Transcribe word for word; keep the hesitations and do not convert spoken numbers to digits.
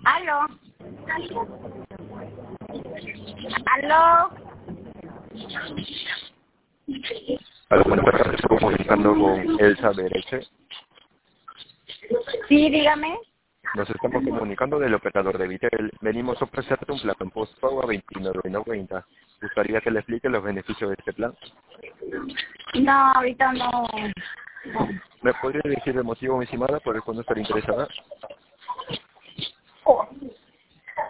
Aló. Aló. Aló, buenas tardes, estoy comunicando con Elsa Bereche. Sí, dígame. Nos estamos comunicando del operador de Vitel. Venimos a ofrecerte un plan postpago a veintinueve noventa. ¿Gustaría que le explique los beneficios de este plan? No, ahorita no. no. ¿Me podría decir el motivo, mi estimada, por el cual no estaría interesada?